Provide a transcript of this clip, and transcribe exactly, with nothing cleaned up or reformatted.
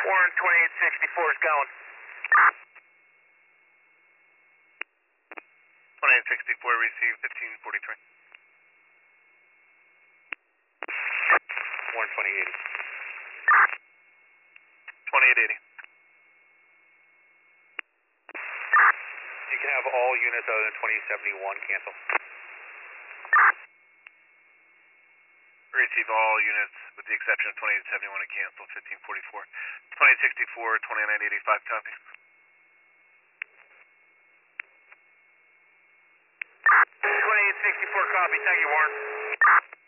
Warren twenty-eight sixty-four is going. twenty-eight sixty-four, receive fifteen forty-three. Warren twenty eighty. twenty-eight eighty. You can have all units other than twenty seventy-one cancel. Receive all units with the exception of twenty-eight seventy-one to cancel, fifteen forty-four. twenty-eight sixty-four, twenty-nine eighty-five, copy. twenty-eight sixty-four, copy. Thank you, Warren.